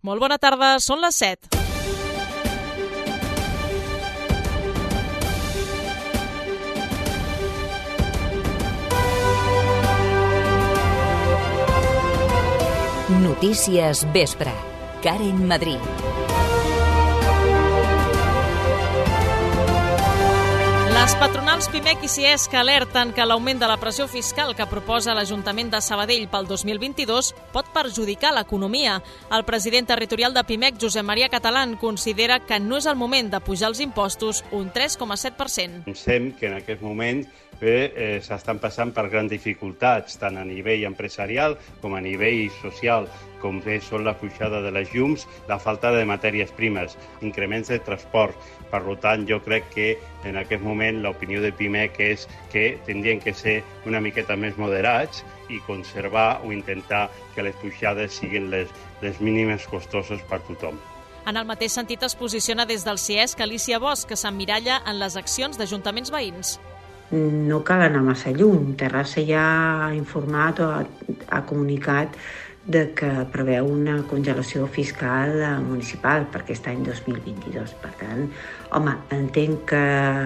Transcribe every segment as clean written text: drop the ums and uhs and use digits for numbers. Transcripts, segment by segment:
Molt bona tarda, són les 7. Notícies Vespre. Karen Madrid. Les patronals Pimec i Ciesc alerten que l'augment de la pressió fiscal que proposa l'Ajuntament de Sabadell pel 2022 pot perjudicar l'economia. El president territorial de Pimec, Josep Maria Catalán, considera que no és el moment de pujar els impostos un 3,7%. Pensem que en aquest moment s'estan passant per grans dificultats, tant a nivell empresarial com a nivell social, com són la pujada de les llums, la falta de matèries primes, increments de transport. Per tant, jo crec que en aquest moment l'opinió de Pimec és que tindrien que ser una miqueta més moderats i conservar o intentar que les pujades siguin les mínimes costoses per tothom. En el mateix sentit es posiciona des del Ciesc Alicia Bosch, que s'emmiralla en les accions d'ajuntaments veïns. No cal anar massa lluny. Terrassa ja ha informat o ha comunicat de que preveu una congelació fiscal municipal per aquest any 2022. Per tant, home, entenc que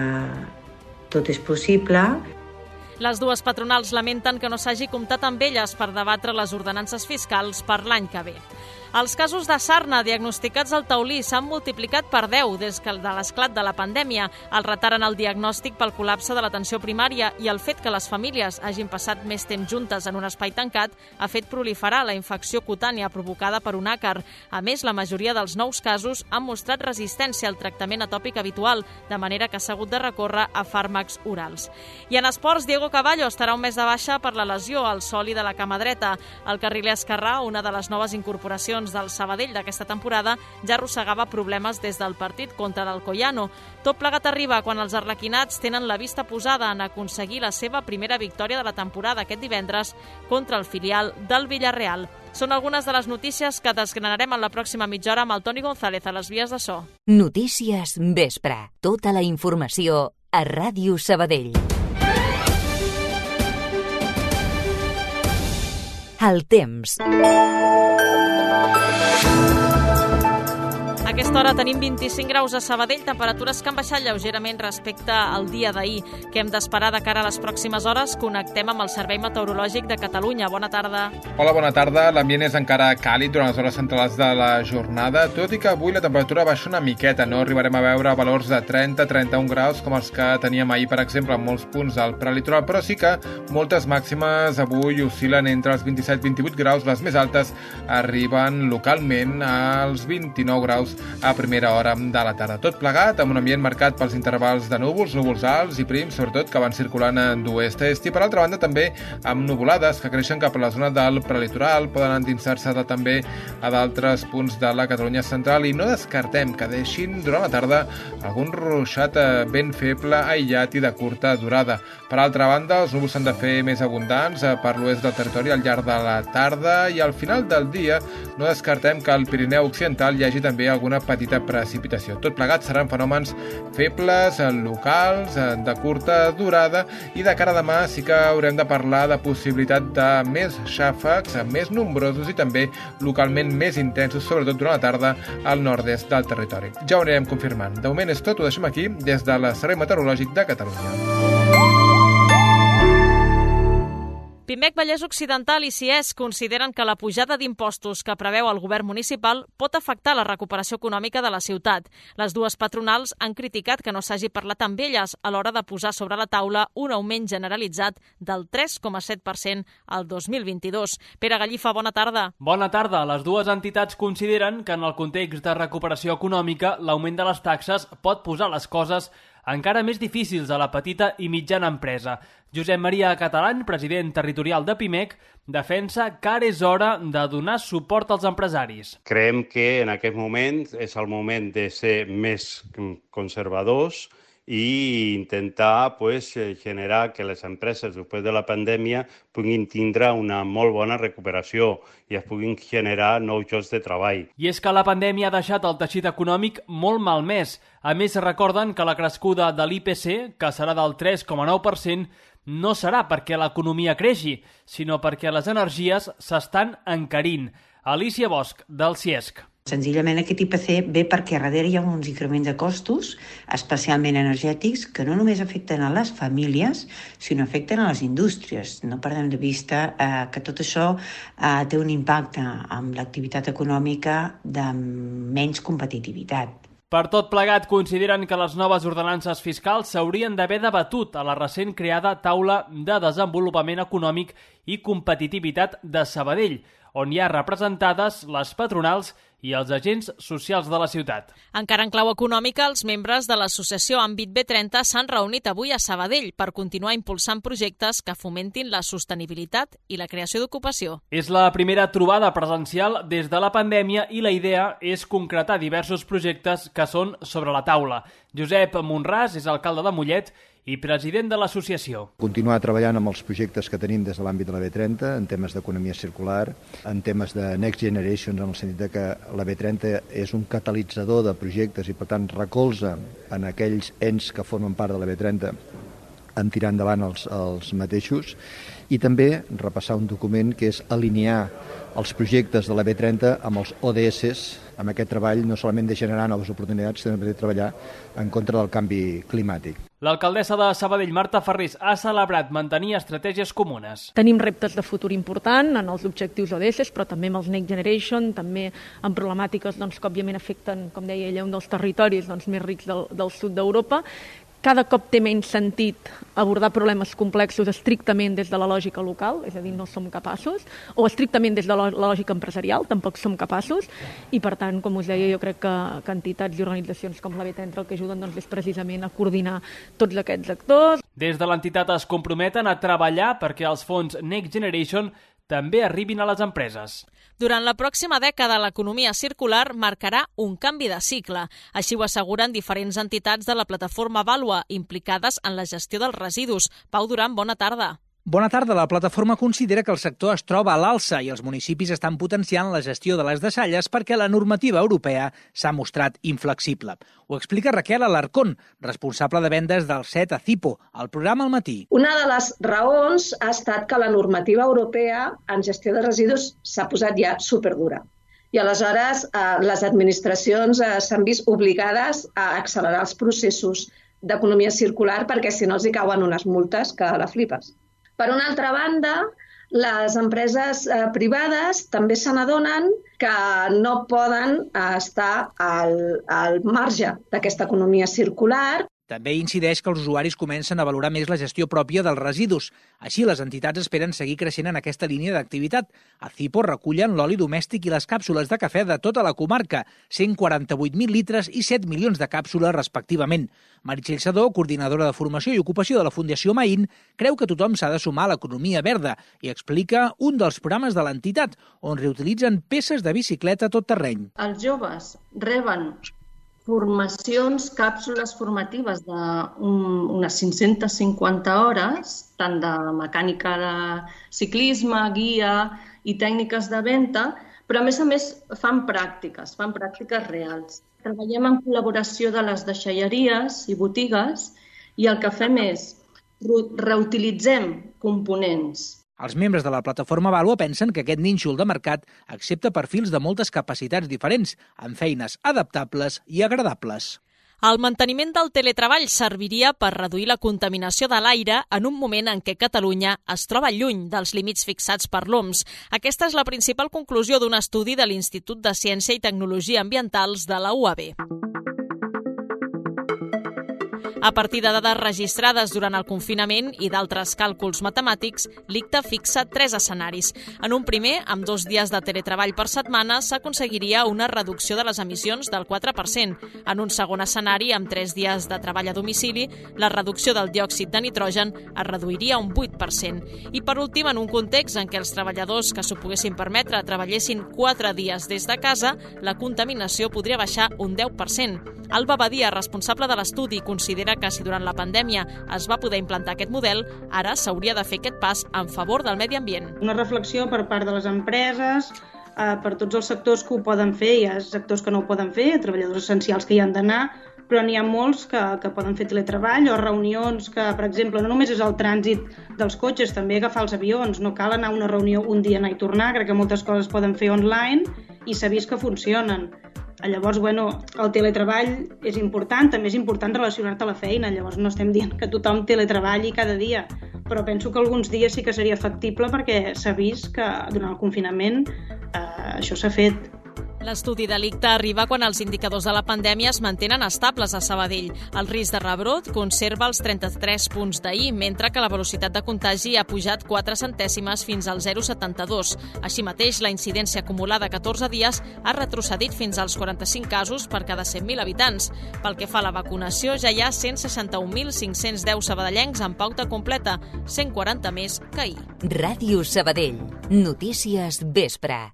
tot és possible. Les dues patronals lamenten que no s'hagi comptat amb elles per debatre les ordenances fiscals per l'any que ve. Els casos de sarna diagnosticats al Taulí s'han multiplicat per 10 des de l'esclat de la pandèmia. El retard en el diagnòstic pel col·lapse de l'atenció primària i el fet que les famílies hagin passat més temps juntes en un espai tancat ha fet proliferar la infecció cutània provocada per un àcar. A més, la majoria dels nous casos han mostrat resistència al tractament atòpic habitual, de manera que s'ha hagut de recórrer a fàrmacs orals. I en esports, Diego Cavallo estarà un mes de baixa per la lesió al soli de la cama dreta. El carriler esquerrà, una de les noves incorporacions del Sabadell d'aquesta temporada, ja arrossegava problemes des del partit contra l'Alcoyano. Tot plegat arriba quan els arlequinats tenen la vista posada en aconseguir la seva primera victòria de la temporada aquest divendres contra el filial del Villarreal. Són algunes de les notícies que desgranarem en la pròxima mitja hora amb el Toni González a les vies de so. Notícies Vespre. Tota la informació a Ràdio Sabadell. El temps. A aquesta hora tenim 25 graus a Sabadell, temperatures que han baixat lleugerament respecte al dia d'ahir. Què hem d'esperar de cara a les pròximes hores? Connectem amb el Servei Meteorològic de Catalunya. Bona tarda. Hola, bona tarda. L'ambient és encara càlid durant les hores centrals de la jornada, tot i que avui la temperatura baixa una miqueta. No arribarem a veure valors de 30-31 graus com els que teníem ahir, per exemple, en molts punts del prelitoral, però sí que moltes màximes avui oscil·len entre els 27-28 graus. Les més altes arriben localment als 29 graus a primera hora de la tarda. Tot plegat amb un ambient marcat pels intervals de núvols alts i prims, sobretot, que van circulant d'oest a est, i per altra banda també amb nuvolades que creixen cap a la zona del prelitoral, poden endinsar-se també a d'altres punts de la Catalunya central, i no descartem que deixin durant la tarda algun ruixat ben feble, aïllat i de curta durada. Per altra banda, els núvols s'han de fer més abundants per l'oest del territori al llarg de la tarda, i al final del dia no descartem que al Pirineu Occidental hi hagi també alguna petita precipitació. Tot plegat seran fenòmens febles, locals, de curta durada, i de cara a demà sí que haurem de parlar de possibilitat de més xàfecs, més nombrosos i també localment més intensos, sobretot durant la tarda al nord-est del territori. Ja ho anirem confirmant. De moment és tot, ho deixem aquí des de la Servei Meteorològic de Catalunya. Pimec Vallès Occidental i Ciesc consideren que la pujada d'impostos que preveu el govern municipal pot afectar la recuperació econòmica de la ciutat. Les dues patronals han criticat que no s'hagi parlat amb elles a l'hora de posar sobre la taula un augment generalitzat del 3,7% al 2022. Pere Gallifa, bona tarda. Bona tarda. Les dues entitats consideren que en el context de recuperació econòmica l'augment de les taxes pot posar les coses encara més difícils a la petita i mitjana empresa. Josep Maria Catalán, president territorial de Pimec, defensa que ara és hora de donar suport als empresaris. Creiem que en aquest moment és el moment de ser més conservadors i intentar generar que les empreses després de la pandèmia puguin tindre una molt bona recuperació i es puguin generar nous llocs de treball. I és que la pandèmia ha deixat el teixit econòmic molt malmès. A més, recorden que la crescuda de l'IPC, que serà del 3,9%, no serà perquè l'economia creixi, sinó perquè les energies s'estan encarint. Alicia Bosch, del Ciesc. Senzillament aquest IPC ve perquè darrere hi ha uns increments de costos, especialment energètics, que no només afecten a les famílies, sinó afecten a les indústries. No perdem de vista que tot això té un impacte en l'activitat econòmica de menys competitivitat. Per tot plegat, consideren que les noves ordenances fiscals s'haurien d'haver debatut a la recent creada Taula de Desenvolupament Econòmic i Competitivitat de Sabadell, on hi ha representades les patronals i els agents socials de la ciutat. Encara en clau econòmica, els membres de l'associació Àmbit B30 s'han reunit avui a Sabadell per continuar impulsant projectes que fomentin la sostenibilitat i la creació d'ocupació. És la primera trobada presencial des de la pandèmia i la idea és concretar diversos projectes que són sobre la taula. Josep Monràs és alcalde de Mollet i president de l'associació. Continuar treballant amb els projectes que tenim des de l'àmbit de la B30 en temes d'economia circular, en temes de Next Generation, en el sentit que la B30 és un catalitzador de projectes i, per tant, recolza en aquells ens que formen part de la B30 en tirar endavant els mateixos, i també repassar un document que és alinear els projectes de la B30 amb els ODS, amb aquest treball no solament de generar noves oportunitats, sinó de treballar en contra del canvi climàtic. L'alcaldessa de Sabadell, Marta Ferrés, ha celebrat mantenir estratègies comunes. Tenim reptes de futur important en els objectius ODS, però també amb els Next Generation, també amb problemàtiques que òbviament afecten, com deia ella, un dels territoris més rics del sud d'Europa. Cada cop té menys sentit abordar problemes complexos estrictament des de la lògica local, és a dir, no som capaços, o estrictament des de la lògica empresarial, tampoc som capaços, i per tant, com us deia, jo crec que entitats i organitzacions com la B30 el que ajuden és precisament a coordinar tots aquests actors. Des de l'entitat es comprometen a treballar perquè els fons Next Generation també arribin a les empreses. Durant la pròxima dècada, l'economia circular marcarà un canvi de cicle. Així ho asseguren diferents entitats de la plataforma Vàlua, implicades en la gestió dels residus. Pau Duran, bona tarda. Bona tarda. La plataforma considera que el sector es troba a l'alça i els municipis estan potenciant la gestió de les deixalles perquè la normativa europea s'ha mostrat inflexible. Ho explica Raquel Alarcón, responsable de vendes del CET a Cipo, al programa Al Matí. Una de les raons ha estat que la normativa europea en gestió de residus s'ha posat ja superdura. I aleshores les administracions s'han vist obligades a accelerar els processos d'economia circular perquè si no els hi cauen unes multes que la flipes. Per una altra banda, les empreses privades també se n'adonen que no poden estar al marge d'aquesta economia circular. També incideix que els usuaris comencen a valorar més la gestió pròpia dels residus. Així, les entitats esperen seguir creixent en aquesta línia d'activitat. A Cipo recullen l'oli domèstic i les càpsules de cafè de tota la comarca, 148.000 litres i 7 milions de càpsules respectivament. Meritxell Sadó, coordinadora de formació i ocupació de la Fundació Maín, creu que tothom s'ha de sumar a l'economia verda i explica un dels programes de l'entitat, on reutilitzen peces de bicicleta a tot terreny. Els joves reben formacions, càpsules formatives d'unes 550 hores, tant de mecànica de ciclisme, guia i tècniques de venda, però a més fan pràctiques reals. Treballem en col·laboració de les deixalleries i botigues i el que fem és reutilitzem components. Els membres de la plataforma Vàlua pensen que aquest nínxol de mercat accepta perfils de moltes capacitats diferents, amb feines adaptables i agradables. El manteniment del teletreball serviria per reduir la contaminació de l'aire en un moment en què Catalunya es troba lluny dels límits fixats per l'OMS. Aquesta és la principal conclusió d'un estudi de l'Institut de Ciència i Tecnologia Ambientals de la UAB. A partir de dades registrades durant el confinament i d'altres càlculs matemàtics, l'ICTA fixa 3 escenaris. En un primer, amb 2 dies de teletreball per setmana, s'aconseguiria una reducció de les emissions del 4%. En un segon escenari, amb 3 dies de treball a domicili, la reducció del diòxid de nitrogen es reduiria un 8%. I per últim, en un context en què els treballadors que s'ho poguessin permetre treballessin 4 dies des de casa, la contaminació podria baixar un 10%. Alba Badia, responsable de l'estudi, considera que si durant la pandèmia es va poder implantar aquest model, ara s'hauria de fer aquest pas en favor del medi ambient. Una reflexió per part de les empreses, per tots els sectors que ho poden fer, hi ha sectors que no ho poden fer, treballadors essencials que hi han d'anar, però n'hi ha molts que poden fer teletreball o reunions que, per exemple, no només és el trànsit dels cotxes, també agafar els avions, no cal anar a una reunió un dia, anar i tornar, crec que moltes coses poden fer online i s'ha vist que funcionen. Llavors, el teletreball és important, també és important relacionar-te a la feina, llavors no estem dient que tothom teletreballi cada dia, però penso que alguns dies sí que seria factible perquè s'ha vist que durant el confinament això s'ha fet. L'estudi delicte arriba quan els indicadors de la pandèmia es mantenen estables a Sabadell. El risc de rebrot conserva els 33 punts d'ahir, mentre que la velocitat de contagi ha pujat 4 centèsimes fins al 0,72. Així mateix, la incidència acumulada a 14 dies ha retrocedit fins als 45 casos per cada 100.000 habitants. Pel que fa a la vacunació, ja hi ha 161.510 sabadellencs en pauta completa, 140 més que ahir. Ràdio Sabadell. Notícies vespre.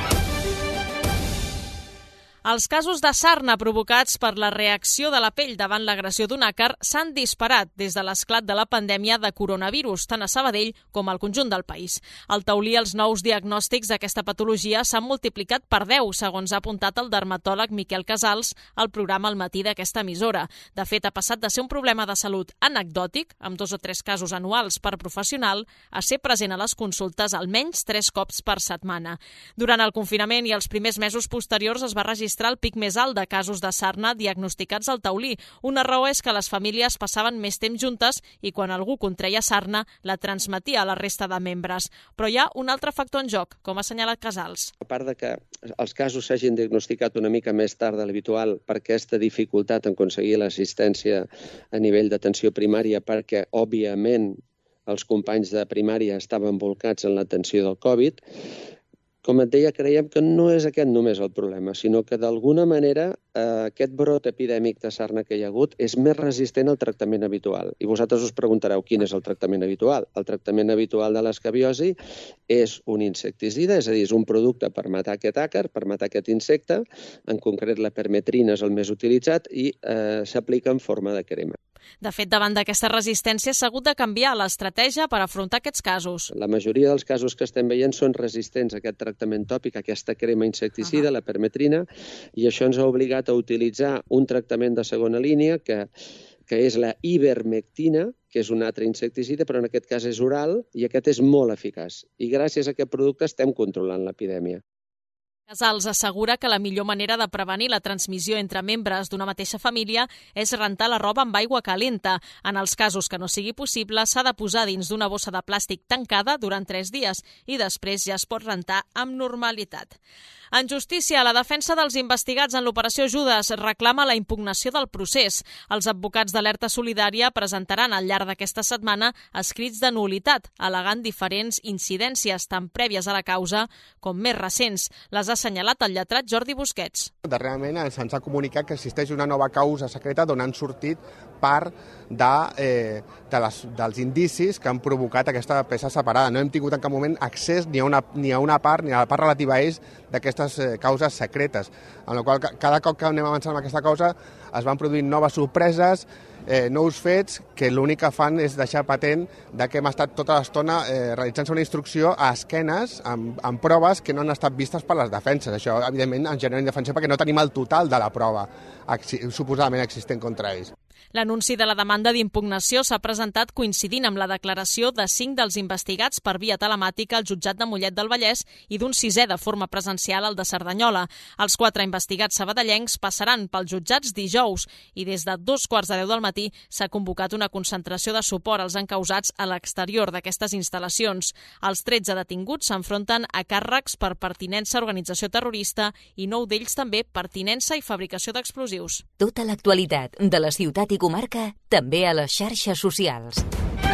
Els casos de sarna provocats per la reacció de la pell davant l'agressió d'un àcar s'han disparat des de l'esclat de la pandèmia de coronavirus, tant a Sabadell com al conjunt del país. Al Taulí, els nous diagnòstics d'aquesta patologia s'han multiplicat per 10, segons ha apuntat el dermatòleg Miquel Casals al programa Al matí d'aquesta emissora. De fet, ha passat de ser un problema de salut anecdòtic, amb 2 o 3 casos anuals per professional, a ser present a les consultes almenys 3 cops per setmana. Durant el confinament i els primers mesos posteriors es va registrar el pic més alt de casos de sarna diagnosticats al Taulí. Una raó és que les famílies passaven més temps juntes i quan algú contreia sarna la transmetia a la resta de membres. Però hi ha un altre factor en joc, com ha assenyalat Casals. A part de que els casos s'hagin diagnosticat una mica més tard de l'habitual per aquesta dificultat en aconseguir l'assistència a nivell d'atenció primària perquè, òbviament, els companys de primària estaven volcats en l'atenció del Covid, com et deia, creiem que no és aquest només el problema, sinó que d'alguna manera aquest brot epidèmic de sarna que hi ha hagut és més resistent al tractament habitual. I vosaltres us preguntareu quin és el tractament habitual. El tractament habitual de l'escabiosi és un insecticida, és a dir, és un producte per matar aquest àcar, per matar aquest insecte, en concret la permetrina és el més utilitzat i s'aplica en forma de crema. De fet, davant d'aquesta resistència s'ha hagut de canviar l'estratègia per afrontar aquests casos. La majoria dels casos que estem veient són resistents a aquest tractament tòpic, a aquesta crema insecticida, la permetrina, i això ens ha obligat a utilitzar un tractament de segona línia que és la ivermectina, que és un altre insecticida, però en aquest cas és oral, i aquest és molt eficaç. I gràcies a aquest producte estem controlant l'epidèmia. Casals assegura que la millor manera de prevenir la transmissió entre membres d'una mateixa família és rentar la roba amb aigua calenta. En els casos que no sigui possible, s'ha de posar dins d'una bossa de plàstic tancada durant 3 dies i després ja es pot rentar amb normalitat. En justícia, la defensa dels investigats en l'operació Judes reclama la impugnació del procés. Els advocats d'Alerta Solidària presentaran al llarg d'aquesta setmana escrits de nul·litat, al·legant diferents incidències tant prèvies a la causa com més recents. Les ha assenyalat el lletrat Jordi Busquets. Darrerament se'ns ha comunicat que existeix una nova causa secreta d'on han sortit part dels indicis que han provocat aquesta peça separada. No hem tingut en cap moment accés ni a una part, ni a la part relativa a ells d'aquestes causes secretes. En la qual cada cop que anem avançant amb aquesta causa es van produint noves sorpreses, nous fets que l'únic que fan és deixar patent que hem estat tota l'estona realitzant-se una instrucció a esquenes amb proves que no han estat vistes per les defenses. Això, evidentment, ens genera indefensió perquè no tenim el total de la prova suposadament existent contra ells. L'anunci de la demanda d'impugnació s'ha presentat coincidint amb la declaració de 5 dels investigats per via telemàtica al jutjat de Mollet del Vallès i d'un 6è de forma presencial al de Cerdanyola. Els 4 investigats sabadellencs passaran pels jutjats dijous i des de 2:15 del matí s'ha convocat una concentració de suport als encausats a l'exterior d'aquestes instal·lacions. Els 13 detinguts s'enfronten a càrrecs per pertinença a organització terrorista i 9 d'ells també pertinença i fabricació d'explosius. Tota l'actualitat de la ciutat i comarca, també a les xarxes socials.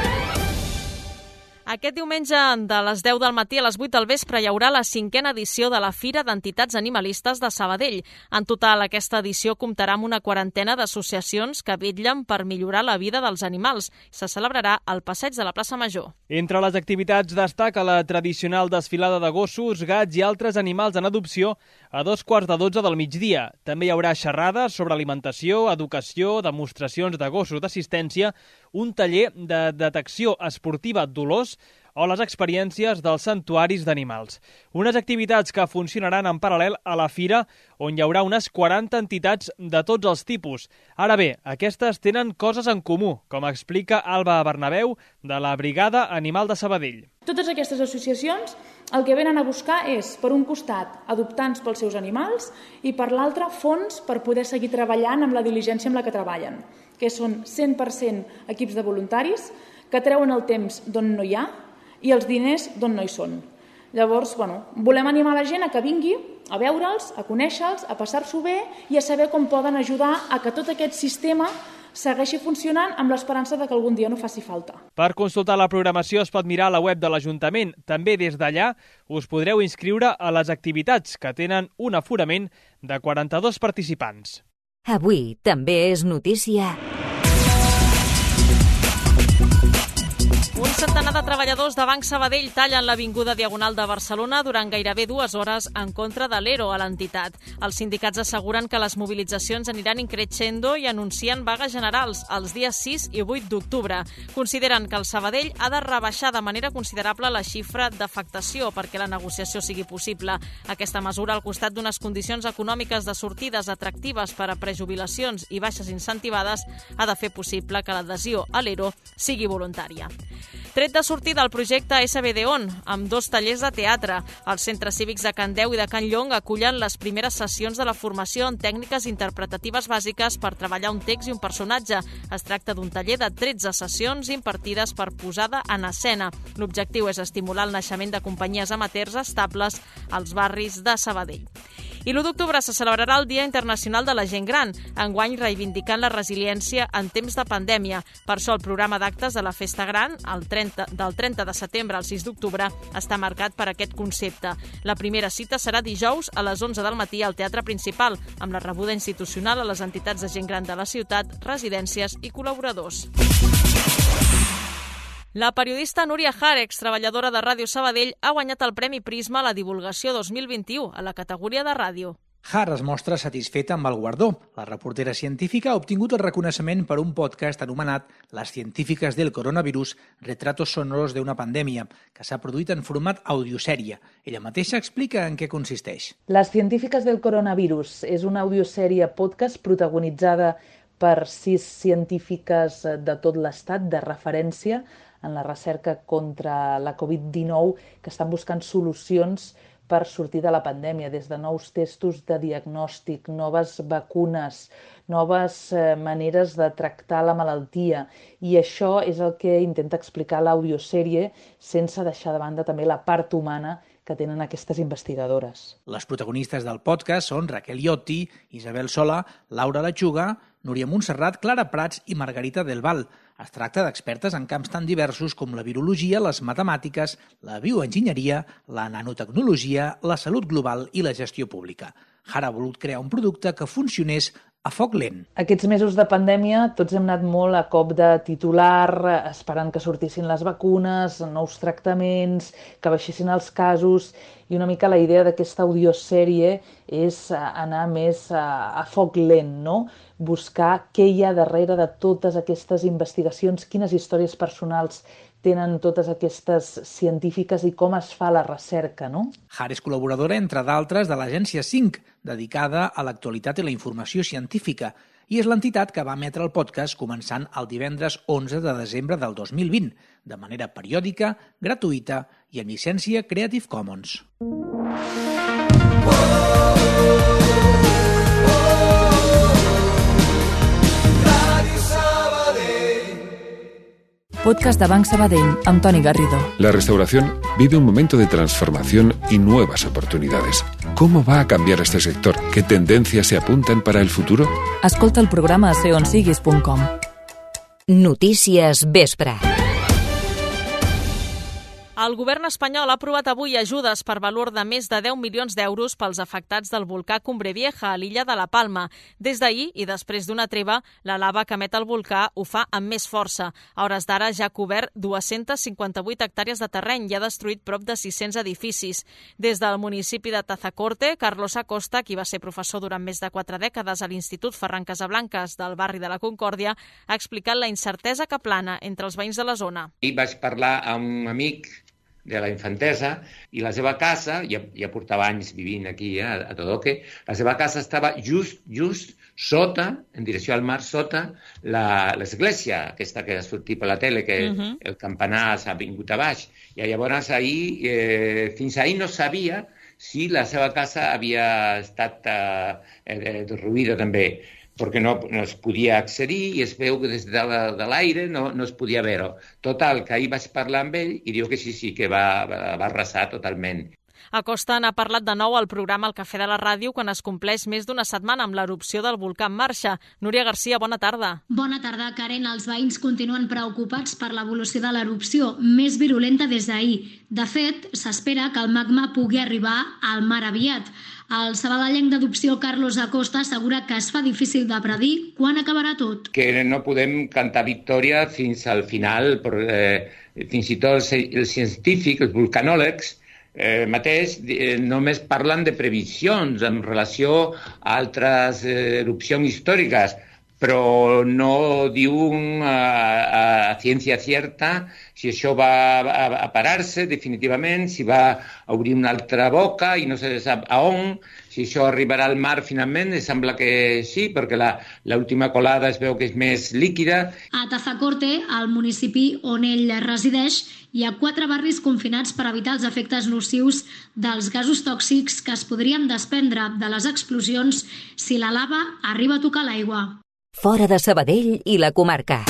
Aquest diumenge, de les 10 del matí a les 8 del vespre, hi haurà la 5a edició de la Fira d'Entitats Animalistes de Sabadell. En total, aquesta edició comptarà amb una 40ena d'associacions que vetllen per millorar la vida dels animals. Se celebrarà al passeig de la plaça Major. Entre les activitats destaca la tradicional desfilada de gossos, gats i altres animals en adopció a 11:45 del migdia. També hi haurà xerrades sobre alimentació, educació, demostracions de gossos d'assistència, un taller de detecció esportiva dolors o les experiències dels santuaris d'animals. Unes activitats que funcionaran en paral·lel a la fira, on hi haurà unes 40 entitats de tots els tipus. Ara bé, aquestes tenen coses en comú, com explica Alba Bernabéu, de la Brigada Animal de Sabadell. Totes aquestes associacions el que venen a buscar és, per un costat, adoptants pels seus animals i per l'altre, fons per poder seguir treballant amb la diligència amb la que treballen, que són 100% equips de voluntaris que treuen el temps d'on no hi ha i els diners d'on no hi són. Llavors, volem animar la gent a que vingui a veure'ls, a conèixer-los, a passar-s'ho bé i a saber com poden ajudar a que tot aquest sistema segueixi funcionant amb l'esperança que algun dia no faci falta. Per consultar la programació es pot mirar a la web de l'Ajuntament. També des d'allà us podreu inscriure a les activitats que tenen un aforament de 42 participants. Avui també és notícia. Un centenar de treballadors de Banc Sabadell tallen l'Avinguda Diagonal de Barcelona durant gairebé 2 hores en contra de l'ERO a l'entitat. Els sindicats asseguren que les mobilitzacions aniran increixendo i anuncien vagues generals els dies 6 i 8 d'octubre. Consideren que el Sabadell ha de rebaixar de manera considerable la xifra d'afectació perquè la negociació sigui possible. Aquesta mesura, al costat d'unes condicions econòmiques de sortides atractives per a prejubilacions i baixes incentivades, ha de fer possible que l'adhesió a l'ERO sigui voluntària. Tret de sortida el projecte SBDON, amb 2 tallers de teatre. Els centres cívics de Can Deu i de Can Llong acullen les primeres sessions de la formació en tècniques interpretatives bàsiques per treballar un text i un personatge. Es tracta d'un taller de 13 sessions impartides per posada en escena. L'objectiu és estimular el naixement de companyies amateurs estables als barris de Sabadell. I l'1 d'octubre se celebrarà el Dia Internacional de la Gent Gran, enguany reivindicant la resiliència en temps de pandèmia. Per això el programa d'actes de la Festa Gran, del 30 de setembre al 6 d'octubre, està marcat per aquest concepte. La primera cita serà dijous a les 11 del matí al Teatre Principal, amb la rebuda institucional a les entitats de gent gran de la ciutat, residències i col·laboradors. La periodista Núria Jarex, treballadora de Ràdio Sabadell, ha guanyat el Premi Prisma a la divulgació 2021 a la categoria de ràdio. Har es mostra satisfeta amb el guardó. La reportera científica ha obtingut el reconeixement per un podcast anomenat Les científiques del coronavirus, retratos sonoros de una pandèmia, que s'ha produït en format audiosèrie. Ella mateixa explica en què consisteix. Les científiques del coronavirus és una audiosèrie podcast protagonitzada per 6 científiques de tot l'estat de referència en la recerca contra la Covid-19 que estan buscant solucions per sortir de la pandèmia, des de nous testos de diagnòstic, noves vacunes, noves maneres de tractar la malaltia. I això és el que intenta explicar l'audiosèrie sense deixar de banda també la part humana que tenen aquestes investigadores. Les protagonistes del podcast són Raquel Iotti, Isabel Sola, Laura Lechuga, Núria Montserrat, Clara Prats i Margarita Del Val. Es tracta d'expertes en camps tan diversos com la virologia, les matemàtiques, la bioenginyeria, la nanotecnologia, la salut global i la gestió pública. Har ha volut crear un producte que funcionés a foc lent. Aquests mesos de pandèmia tots hem anat molt a cop de titular, esperant que sortissin les vacunes, nous tractaments, que baixessin els casos, i una mica la idea d'aquesta audiosèrie és anar més a foc lent, no? Buscar què hi ha darrere de totes aquestes investigacions, quines històries personals tenen totes aquestes científiques i com es fa la recerca, no? Har és col·laboradora, entre d'altres, de l'agència 5, dedicada a l'actualitat i la informació científica, i és l'entitat que va emetre el podcast començant el divendres 11 de desembre del 2020, de manera periòdica, gratuïta i amb llicència Creative Commons. Podcast de Banc Sabadell amb Toni Garrido. La restauración vive un momento de transformación y nuevas oportunidades. ¿Cómo va a cambiar este sector? ¿Qué tendencias se apuntan para el futuro? Escolta el programa a seonsiguis.com. Notícies Vespre. El govern espanyol ha aprovat avui ajudes per valor de més de 10 milions d'euros pels afectats del volcà Cumbre Vieja a l'illa de la Palma. Des d'ahir i després d'una treva, la lava que emet el volcà ho fa amb més força. A hores d'ara ja ha cobert 258 hectàrees de terreny i ha destruït prop de 600 edificis. Des del municipi de Tazacorte, Carlos Acosta, qui va ser professor durant més de 4 dècades a l'Institut Ferran Casablancas del barri de la Concòrdia, ha explicat la incertesa que plana entre els veïns de la zona. I vaig parlar amb un amic de la infantesa, i la seva casa, ja portava anys vivint aquí a Todoque, la seva casa estava just sota, en direcció al mar, sota l'església, aquesta que ha sortit per la tele, que el campanar s'ha vingut a baix. I llavors fins ahir no sabia si la seva casa havia estat derruïda també, perquè no es podia accedir i es veu que des de l'aire no es podia veure. Total, que ahir vaig parlar amb ell i diu que sí, que va arrasar totalment. Acosta n'ha parlat de nou al programa El Cafè de la Ràdio quan es compleix més d'una setmana amb l'erupció del volcà en marxa. Núria Garcia, bona tarda. Bona tarda, Karen. Els veïns continuen preocupats per l'evolució de l'erupció, més virulenta des d'ahir. De fet, s'espera que el magma pugui arribar al mar aviat. El sabadellenc d'adopció Carlos Acosta assegura que es fa difícil de predir quan acabarà tot. Que no podem cantar victòria fins al final, fins i tot els científics, els vulcanòlegs, mateix només parlen de previsions en relació a altres erupcions històriques, però no diuen a ciència certa si això va a parar-se definitivament, si va a obrir una altra boca i no se sap a on, si això arribarà al mar finalment, sembla que sí, perquè l'última colada es veu que és més líquida. A Tazacorte, al municipi on ell resideix, hi ha 4 barris confinats per evitar els efectes nocius dels gasos tòxics que es podrien desprendre de les explosions si la lava arriba a tocar l'aigua. Fora de Sabadell i la comarca.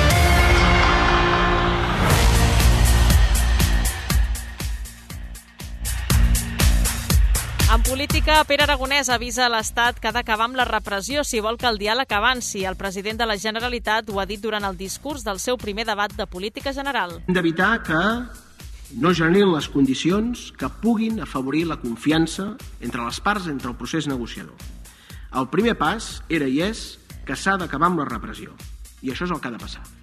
En política, Pere Aragonès avisa a l'Estat que ha d'acabar amb la repressió si vol que el diàleg avanci. El president de la Generalitat ho ha dit durant el discurs del seu primer debat de política general. Hem d'evitar que no generin les condicions que puguin afavorir la confiança entre les parts, entre el procés negociador. El primer pas era i és que s'ha d'acabar amb la repressió. I això és el que ha de passar.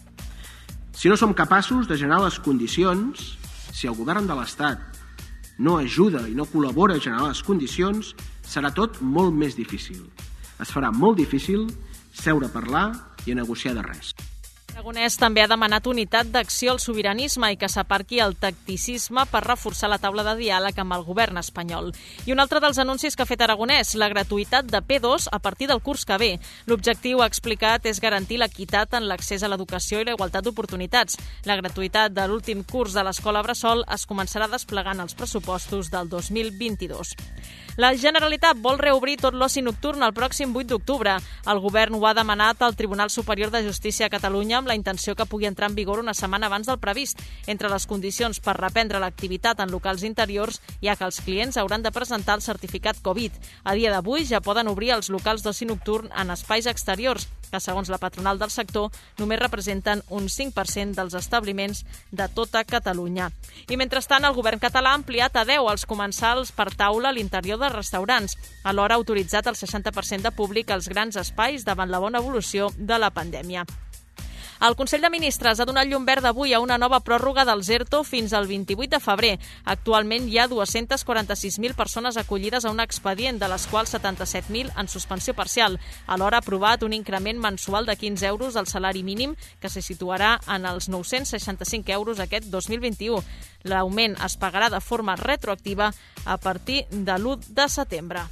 Si no som capaços de generar les condicions, si el govern de l'Estat no ajuda i no col·labora a generar les condicions, serà tot molt més difícil. Es farà molt difícil seure a parlar i a negociar de res. Aragonès també ha demanat unitat d'acció al sobiranisme i que s'aparqui el tacticisme per reforçar la taula de diàleg amb el govern espanyol. I un altre dels anuncis que ha fet Aragonès, la gratuïtat de P2 a partir del curs que ve. L'objectiu, ha explicat, és garantir l'equitat en l'accés a l'educació i la igualtat d'oportunitats. La gratuïtat de l'últim curs de l'escola Bressol es començarà desplegant els pressupostos del 2022. La Generalitat vol reobrir tot l'oci nocturn el pròxim 8 d'octubre. El govern ho ha demanat al Tribunal Superior de Justícia a Catalunya amb la intenció que pugui entrar en vigor una setmana abans del previst. Entre les condicions per reprendre l'activitat en locals interiors hi ha que els clients hauran de presentar el certificat Covid. A dia d'avui ja poden obrir els locals d'oci nocturn en espais exteriors, que segons la patronal del sector només representen un 5% dels establiments de tota Catalunya. I mentrestant, el govern català ha ampliat a 10 els comensals per taula a l'interior de restaurants. Alhora ha autoritzat el 60% de públic als grans espais davant la bona evolució de la pandèmia. El Consell de Ministres ha donat llum verda avui a una nova pròrroga dels ERTO fins al 28 de febrer. Actualment hi ha 246.000 persones acollides a un expedient, de les quals 77.000 en suspensió parcial. Alhora ha aprovat un increment mensual de 15 euros al salari mínim, que se situarà en els 965 euros aquest 2021. L'augment es pagarà de forma retroactiva a partir de l'1 de setembre.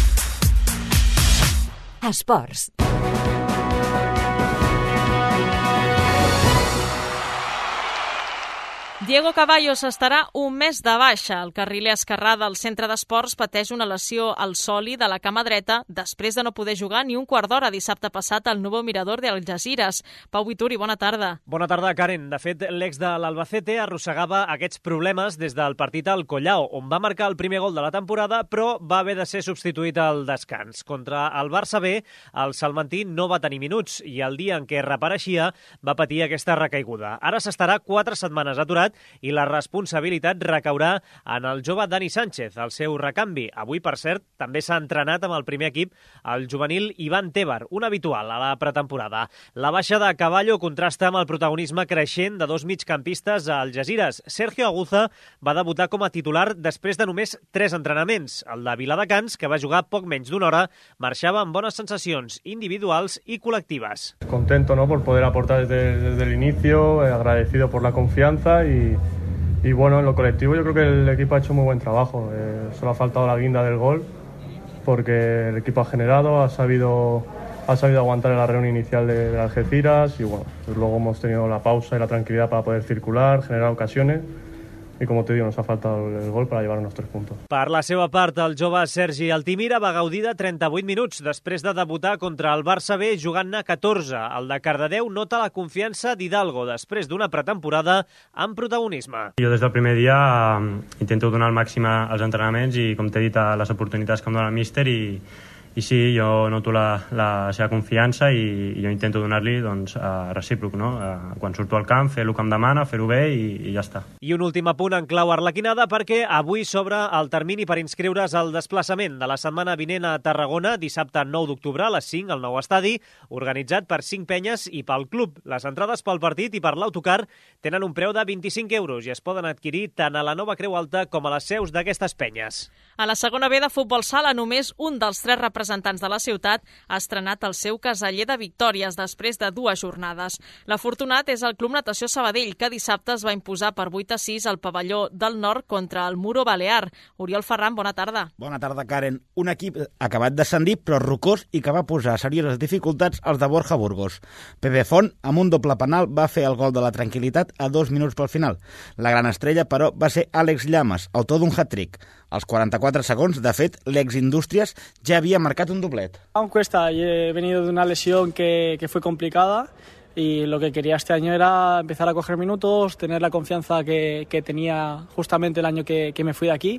Esports. Diego Ceballos estarà un mes de baixa. El carriler esquerrà del centre d'esports pateix una lesió al soli de la cama dreta després de no poder jugar ni un quart d'hora dissabte passat al Nuevo Mirador de Algeciras. Pau Vituri, bona tarda. Bona tarda, Karen. De fet, l'ex de l'Albacete arrossegava aquests problemes des del partit al Collao, on va marcar el primer gol de la temporada, però va haver de ser substituït al descans. Contra el Barça B, el salmantí no va tenir minuts i el dia en què reapareixia va patir aquesta recaiguda. Ara s'estarà 4 setmanes aturat i la responsabilitat recaurà en el jove Dani Sánchez, el seu recanvi. Avui, per cert, també s'ha entrenat amb el primer equip el juvenil Ivan Tebar, un habitual a la pretemporada. La baixa de Caballo contrasta amb el protagonisme creixent de 2 migcampistes a Algeciras. Sergio Aguza va debutar com a titular després de només 3 entrenaments. El de Viladecans, que va jugar poc menys d'una hora, marxava amb bones sensacions individuals i col·lectives. Contento, ¿no?, por poder aportar desde el inicio, agradecido por la confianza Y bueno, en lo colectivo yo creo que el equipo ha hecho muy buen trabajo. Solo ha faltado la guinda del gol, porque el equipo ha generado, ha sabido aguantar el arreón inicial de Algeciras y bueno, pues luego hemos tenido la pausa y la tranquilidad para poder circular, generar ocasiones. I, com te digo, nos ha faltat el gol per llevar els 3 punts. Per la seva part, el jove Sergi Altimira va gaudir de 38 minuts després de debutar contra el Barça B jugant-ne 14. El de Cardedeu nota la confiança d'Hidalgo després d'una pretemporada amb protagonisme. Jo des del primer dia intento donar el màxim als entrenaments i, com t'he dit, a les oportunitats que em dona el míster i sí, jo noto la seva confiança i jo intento donar-li recíproc, no? Quan surto al camp, fer el que em demana, fer-ho bé i ja està. I un últim apunt en clau arlequinada perquè avui s'obre el termini per inscriure's al desplaçament de la setmana vinent a Tarragona, dissabte 9 d'octubre a les 5 al nou estadi, organitzat per 5 penyes i pel club. Les entrades pel partit i per l'autocar tenen un preu de 25 euros i es poden adquirir tant a la Nova Creu Alta com a les seus d'aquestes penyes. A la segona B de futbol sala, només un dels 3 representants de la ciutat ha estrenat el seu caseller de victòries després de 2 jornades. L'afortunat és el Club Natació Sabadell, que dissabte es va imposar per 8-6 al pavelló del Nord contra el Muro Balear. Oriol Ferran, bona tarda. Bona tarda, Karen. Un equip acabat d'ascendir, però rocós i que va posar serioses dificultats als de Borja Burgos. Pepe Font, amb un doble penal, va fer el gol de la tranquil·litat a 2 minuts pel final. La gran estrella, però, va ser Àlex Llamas, autor d'un hat-trick. Als 44 segons, de fet, l'ex-Indústries ja havia marcat un doblet. Aún cuesta, he venido de una lesión que fue complicada y lo que quería este año era empezar a coger minutos, tener la confianza que tenía justamente el año que me fui de aquí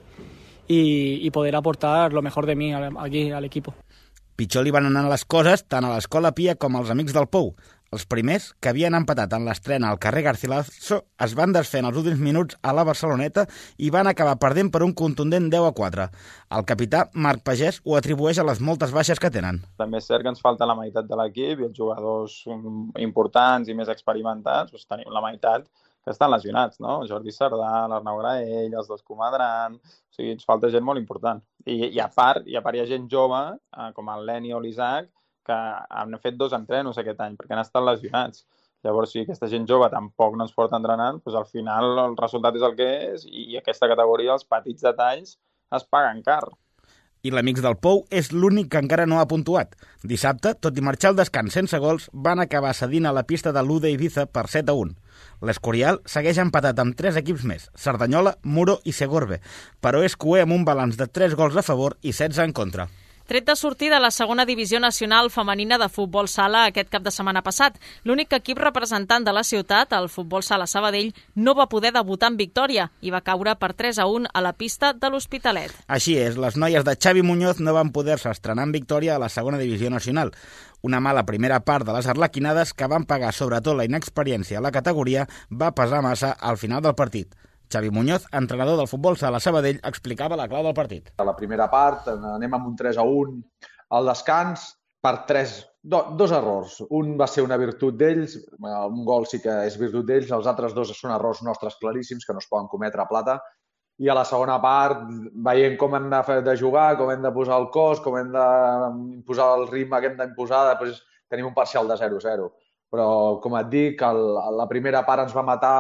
y poder aportar lo mejor de mí aquí al equipo. Pitjor li van anar les coses tant a l'Escola Pia com als Amics del Pou. Els primers, que havien empatat en l'estrena al carrer Garcilaso, es van desfer en els últims minuts a la Barceloneta i van acabar perdent per un contundent 10-4. El capità, Marc Pagès, ho atribueix a les moltes baixes que tenen. També és cert que ens falta la meitat de l'equip i els jugadors importants i més experimentats, doncs tenim la meitat que estan lesionats, no? Jordi Sardà, l'Arnau Graell, els dos Comadran... O sigui, ens falta gent molt important. I a part hi ha gent jove, com el Leni o l'Isaac, que han fet 2 entrenos aquest any, perquè han estat lesionats. Llavors, si aquesta gent jove tampoc no ens porta entrenant, doncs al final el resultat és el que és i aquesta categoria, els petits detalls, es paguen car. I l'Amics del Pou és l'únic que encara no ha puntuat. Dissabte, tot i marxar al descans sense gols, van acabar cedint a la pista de l'Ude Ibiza per 7-1. L'Escorial segueix empatat amb 3 equips més, Cerdanyola, Muro i Segorbe, però és cuer amb un balanç de 3 gols a favor i 16 en contra. Tret de sortir de la segona divisió nacional femenina de futbol sala aquest cap de setmana passat. L'únic equip representant de la ciutat, el futbol sala Sabadell, no va poder debutar en victòria i va caure per 3-1 a la pista de l'Hospitalet. Així és, les noies de Xavi Muñoz no van poder-se estrenar en victòria a la segona divisió nacional. Una mala primera part de les arlequinades que van pagar sobretot la inexperiència a la categoria va pesar massa al final del partit. Xavi Muñoz, entrenador del futbol sala Sabadell, explicava la clau del partit. A la primera part anem amb un 3-1 al descans per 2 errors. Un va ser una virtut d'ells, un gol sí que és virtut d'ells, els altres 2 són errors nostres claríssims que no es poden cometre a plata. I a la segona part, veient com hem de jugar, com hem de posar el cos, com hem d'imposar el ritme que hem d'imposar, després tenim un parcial de 0-0. Però, com et dic, la primera part ens va matar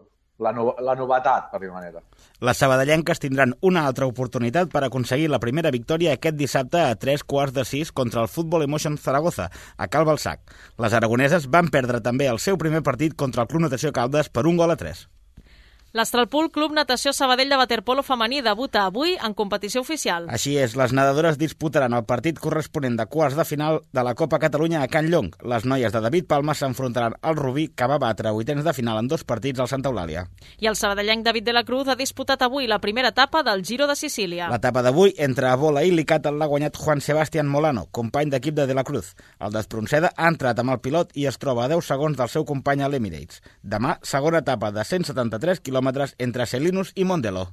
la novetat, per dir-ho manera. Les sabadellenques tindran una altra oportunitat per aconseguir la primera victòria aquest dissabte a 3:15 contra el Futbol Emotion Zaragoza, a Cal Balsac. Les aragoneses van perdre també el seu primer partit contra el Club Natació Caldes per 1-3. L'Astralpool Club Natació Sabadell de waterpolo femení debuta avui en competició oficial. Així és, les nedadores disputaran el partit corresponent de quarts de final de la Copa Catalunya a Can Llong. Les noies de David Palma s'enfrontaran al Rubí, que va batre a vuitens de final en 2 partits al Santa Eulàlia. I el sabadellenc David de la Cruz ha disputat avui la primera etapa del Giro de Sicília. L'etapa d'avui, entre Abola i Licata, l'ha guanyat Juan Sebastián Molano, company d'equip de la Cruz. El d'Espronceda ha entrat amb el pilot i es troba a 10 segons del seu company a l'Emirates. Demà, segona etapa de 173 quilòmetres entre Selinus i Mondelo.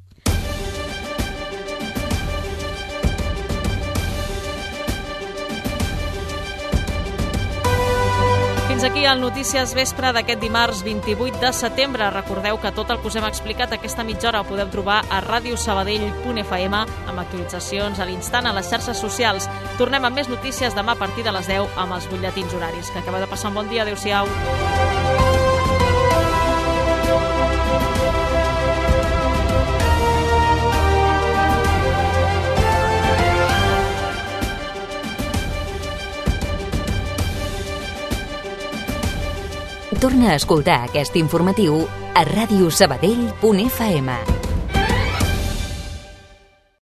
Fins aquí el Notícies Vespre d'aquest dimarts 28 de setembre. Recordeu que tot el que us hem explicat aquesta mitja hora ho podeu trobar a radiosabadell.fm amb actualitzacions a l'instant a les xarxes socials. Tornem amb més notícies demà a partir de les 10 amb els butlletins horaris. Que acabeu de passar un bon dia. Adéu-siau. Torna a escoltar aquest informatiu a radiosabadell.fm.